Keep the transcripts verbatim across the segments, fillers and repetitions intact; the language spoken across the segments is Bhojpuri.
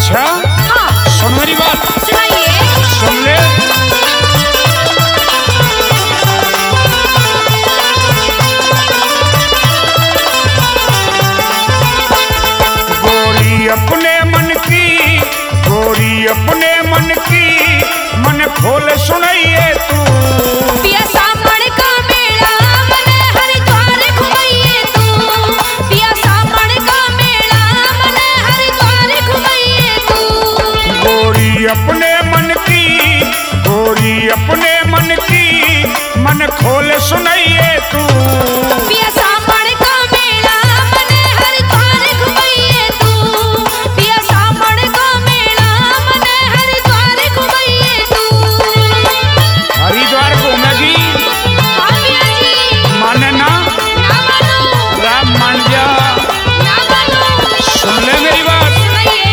अच्छा हाँ सुन मेरी बात, सुनाइए। सुन ले। गोरी अपने मन की, गोरी अपने मन की, मन खोल सुनाइए तू। पिया सामण का मेला मन हरिद्वार घुमाइए तू। पिया सामण का मेला मन हरिद्वार घुमाइए तू। गोरी अपने मन की, गोरी अपने मन की, मन खोल सुनाइए तू। पिया सामण का मेला मन हरिद्वार घुमाइए तू। पिया सामण का मेला मन हरिद्वार घुमाइए तू। हरिद्वार घूमेगी हाँ पिया जी। माने ना, ना मानो, राम मान जा। ना मानो। सुन ले मेरी बात। सुनाइए।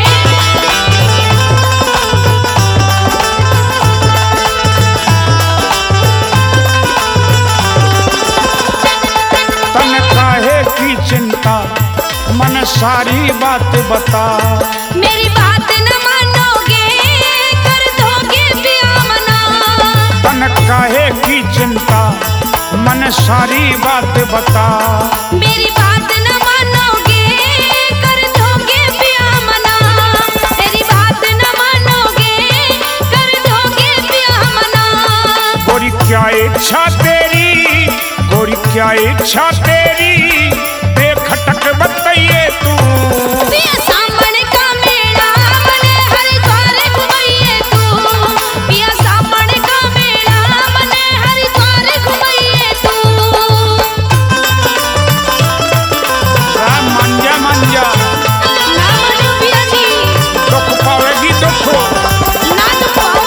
तन काहे की चिंता, मन सारी बात बता। मेरी बात न मानोगे कर दोगे पिया मना। तन काहे की चिंता, मन सारी बात बता। मेरी बात न मानोगे कर दोगे पिया मना। मेरी बात न मानोगे कर दोगे पिया मना। गोरी क्या इच्छा तेरी, गोरी क्या इच्छा तेरी, बेखटक बताइए तू। पिया सामण का मेला मन हरिद्वार घुमाइए तू। पिया सामण का मेला मन हरिद्वार घुमाइए तू। राम मान जा, मान जा। ना मानो पिया जी। दुख पावेगी दुख। ना तो पाओ।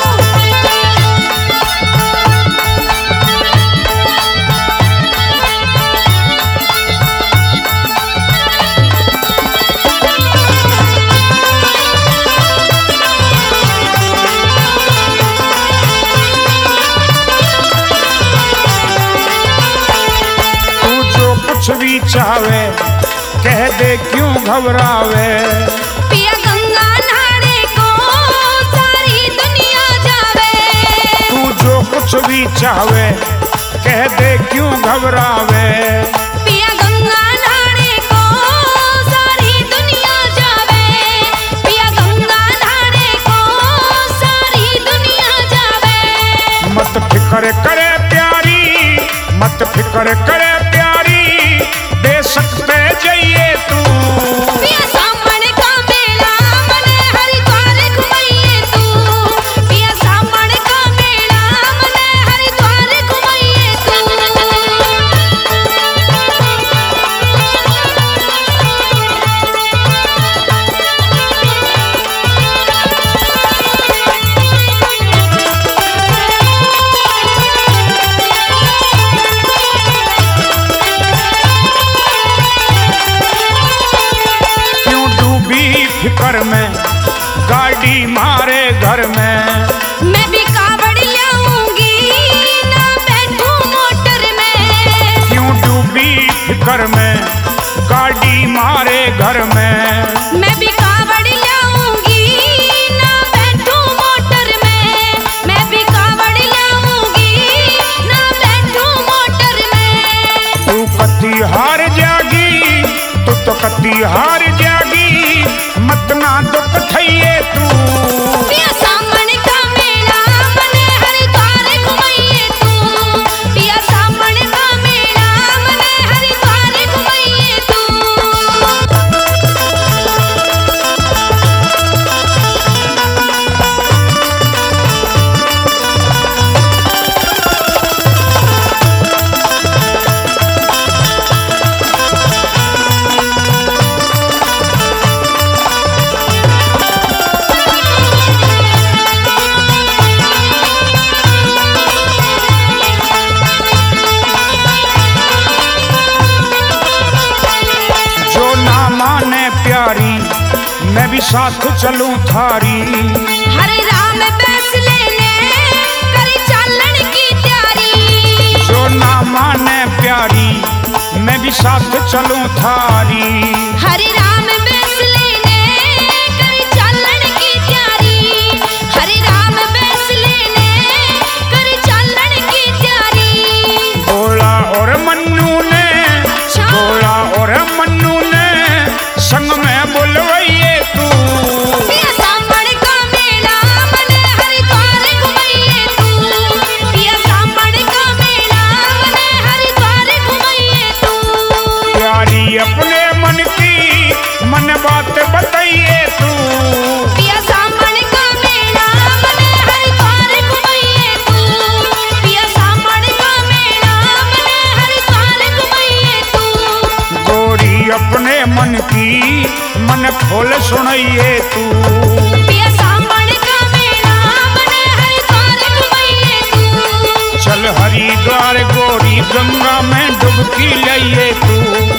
तू जो कुछ भी चाहे कह दे, क्यों घबरावे। पिया गंगा नहाने को सारी दुनिया जावे। तू जो कुछ भी चाहे कह दे, क्यों घबरावे। पिया गंगा नहाने को सारी दुनिया जावे। पिया गंगा नहाने को सारी दुनिया जावे। मत फिक्र करे प्यारी, मत फिक्र करे प्यारी, दे सकते जाइए तू। पिया सामण का मेला मन हरिद्वार घुमाइए तू। पिया सामण का मेला मन हरिद्वार घुमाइए तू। क्यों डूबी फिक्र में, गाड़ी मारे घर में। मैं भी कावड़ लाऊंगी ना बैठूं मोटर में। क्यों डूबी फिक्र में, गाड़ी मारे घर में। मैं भी कावड़ लाऊंगी ना बैठूं मोटर में। मैं भी कावड़ लाऊंगी ना बैठूं मोटर में। तू कती हार जागी, तू तो कती हार जागी, मत ना दुख थइए तू। पिया सामण का मेला मन हरिद्वार घुमाइए तू। पिया सामण का मेला मन हरिद्वार घुमाइए तू। मैं भी साथ चलूं थारी। हरे राम बैस लेने करी चालन की तैयारी। जो ना माने प्यारी मैं भी साथ चलूं थारी। हरे राम बैस लेने करी चालन की और मन्नू ने संग में बोलवैये तू। पिया सांभर का मेला मने हरिद्वार घुमैये तू। पिया सांभर का मेला मने हरिद्वार घुमैये तू। प्यारी अपने मन की मन बात बताइए तू। पिया सांभर का मेला मने हरिद्वार घुमैये तू। पिया सांभर का मेला मने हरिद्वार घुमैये तू। गोरी अपने मन की मन खोल सुनाइए तू। पिया सांभर का मेला मने हरिद्वार घुमैये तू। चल हरिद्वार गोरी गंगा में डुबकी लइए तू।